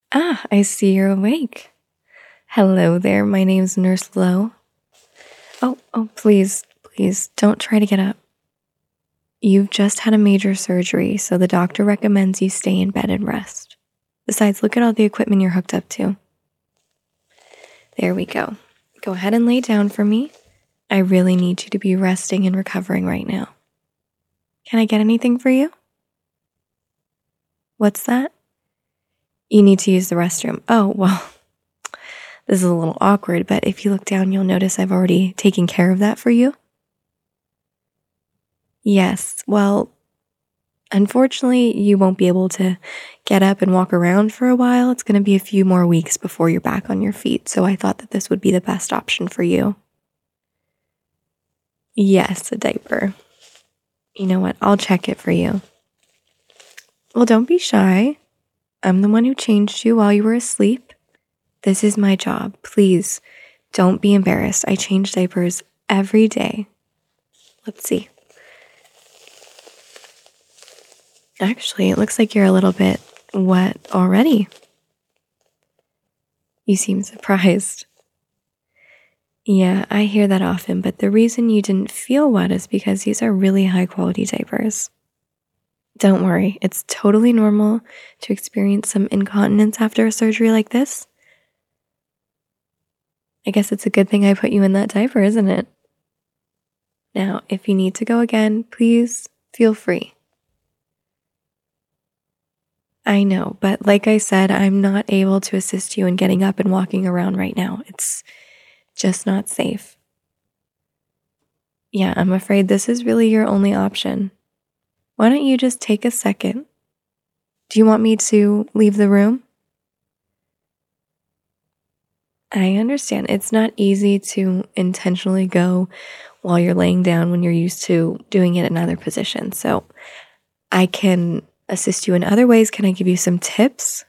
Ah, I see you're awake. Hello there, my name's Nurse Lo. Oh, please, don't try to get up. You've just had a major surgery, so the doctor recommends you stay in bed and rest. Besides, look at all the equipment you're hooked up to. There we go. Go ahead and lay down for me. I really need you to be resting and recovering right now. Can I get anything for you? What's that? You need to use the restroom. Oh, well, this is a little awkward, but if you look down, you'll notice I've already taken care of that for you. Yes, well, unfortunately, you won't be able to get up and walk around for a while. It's going to be a few more weeks before you're back on your feet, so I thought that this would be the best option for you. Yes, a diaper. You know what? I'll check it for you. Well, don't be shy. I'm the one who changed you while you were asleep. This is my job. Please, don't be embarrassed. I change diapers every day. Let's see. Actually, it looks like you're a little bit wet already. You seem surprised. Yeah, I hear that often, but the reason you didn't feel wet is because these are really high quality diapers. Don't worry, it's totally normal to experience some incontinence after a surgery like this. I guess it's a good thing I put you in that diaper, isn't it? Now, if you need to go again, please feel free. I know, but like I said, I'm not able to assist you in getting up and walking around right now. It's just not safe. Yeah, I'm afraid this is really your only option. Why don't you just take a second? Do you want me to leave the room? I understand. It's not easy to intentionally go while you're laying down when you're used to doing it in other positions. So I can assist you in other ways. Can I give you some tips?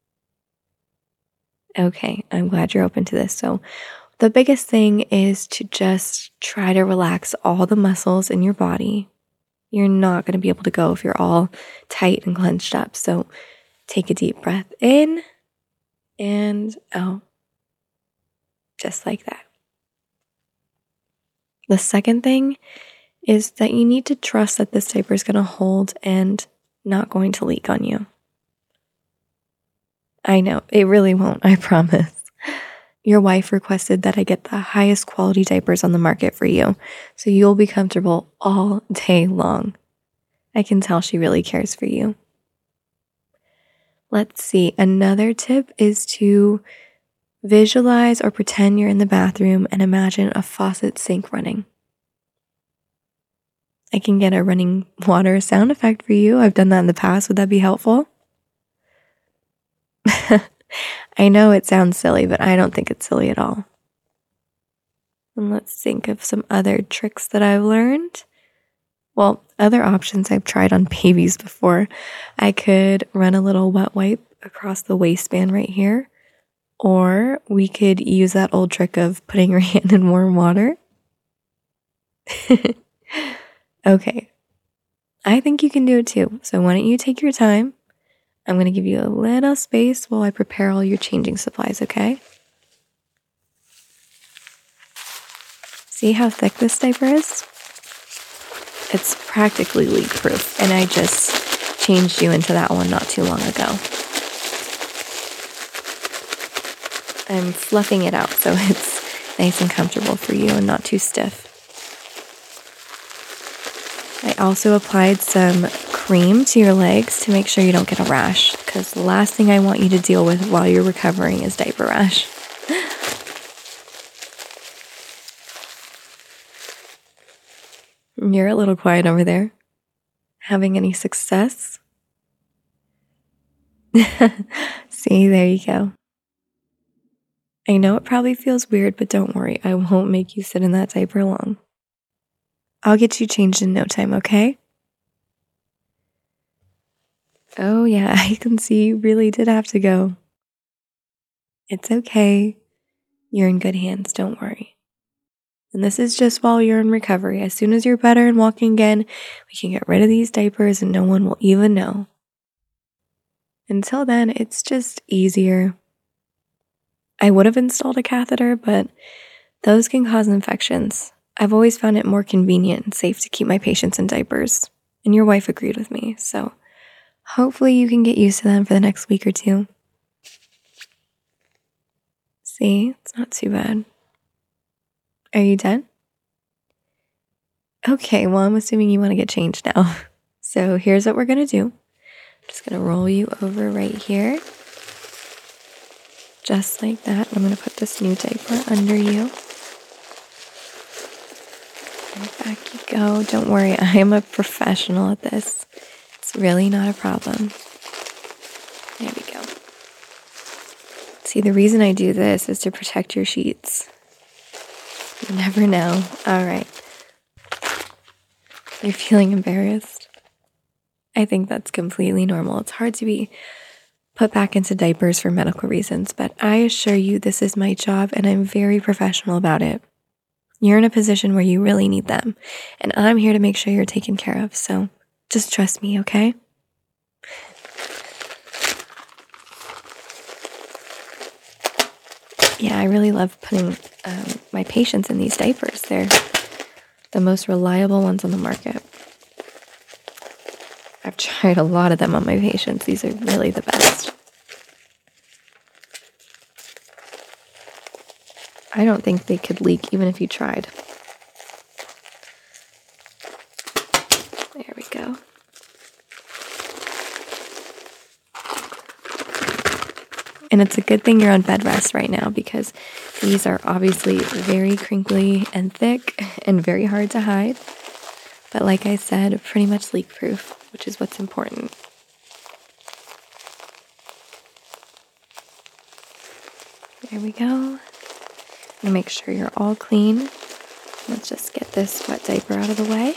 Okay, I'm glad you're open to this. So the biggest thing is to just try to relax all the muscles in your body. You're not going to be able to go if you're all tight and clenched up. So take a deep breath in and out, just like that. The second thing is that you need to trust that this diaper is going to hold and not going to leak on you. I know, it really won't, I promise. Your wife requested that I get the highest quality diapers on the market for you, so you'll be comfortable all day long. I can tell she really cares for you. Let's see, another tip is to visualize or pretend you're in the bathroom and imagine a faucet sink running. I can get a running water sound effect for you. I've done that in the past. Would that be helpful? I know it sounds silly, but I don't think it's silly at all. And let's think of some other tricks that I've learned. Well, other options I've tried on babies before. I could run a little wet wipe across the waistband right here. Or we could use that old trick of putting your hand in warm water. Okay. I think you can do it too. So why don't you take your time? I'm going to give you a little space while I prepare all your changing supplies, okay? See how thick this diaper is? It's practically leak-proof, and I just changed you into that one not too long ago. I'm fluffing it out so it's nice and comfortable for you and not too stiff. I also applied some cream to your legs to make sure you don't get a rash, because the last thing I want you to deal with while you're recovering is diaper rash. You're a little quiet over there. Having any success? See, there you go. I know it probably feels weird, but don't worry. I won't make you sit in that diaper long. I'll get you changed in no time, okay? Oh yeah, I can see you really did have to go. It's okay. You're in good hands, don't worry. And this is just while you're in recovery. As soon as you're better and walking again, we can get rid of these diapers and no one will even know. Until then, it's just easier. I would have installed a catheter, but those can cause infections. I've always found it more convenient and safe to keep my patients in diapers. And your wife agreed with me, so hopefully you can get used to them for the next week or two. See, it's not too bad. Are you done? Okay, well, I'm assuming you want to get changed now. So here's what we're going to do. I'm just going to roll you over right here. Just like that. I'm going to put this new diaper under you. And back you go. Don't worry, I am a professional at this. It's really not a problem. There we go. See, the reason I do this is to protect your sheets. You never know. All right. You're feeling embarrassed? I think that's completely normal. It's hard to be put back into diapers for medical reasons, but I assure you this is my job and I'm very professional about it. You're in a position where you really need them, and I'm here to make sure you're taken care of, so just trust me, okay? Yeah, I really love putting my patients in these diapers. They're the most reliable ones on the market. I've tried a lot of them on my patients. These are really the best. I don't think they could leak even if you tried. There we go. And it's a good thing you're on bed rest right now because these are obviously very crinkly and thick and very hard to hide. But like I said, pretty much leak proof, which is what's important. There we go. I'm gonna make sure you're all clean. Let's just get this wet diaper out of the way.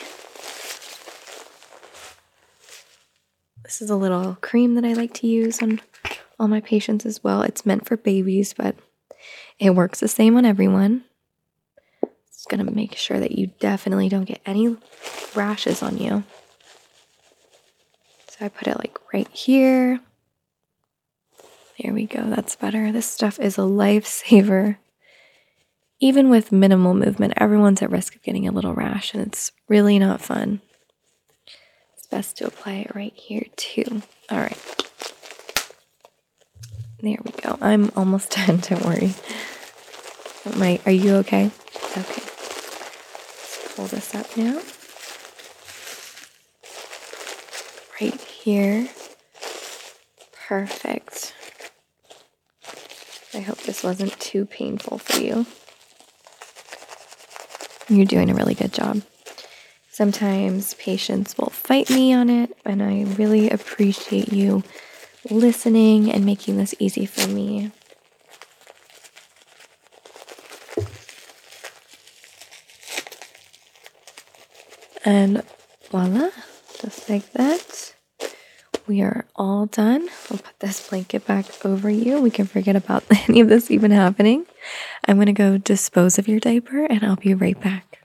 This is a little cream that I like to use on all my patients as well. It's meant for babies, but it works the same on everyone. Just gonna make sure that you definitely don't get any rashes on you. So I put it like right here. There we go, that's better. This stuff is a lifesaver. Even with minimal movement, everyone's at risk of getting a little rash, and it's really not fun. It's best to apply it right here too. All right. There we go. I'm almost done, don't worry. Are you okay? Okay. Let's pull this up now. Right here. Perfect. I hope this wasn't too painful for you. You're doing a really good job. Sometimes patients will fight me on it, and I really appreciate you listening and making this easy for me. And voila, just like that. We are all done. I'll put this blanket back over you. We can forget about any of this even happening. I'm going to go dispose of your diaper and I'll be right back.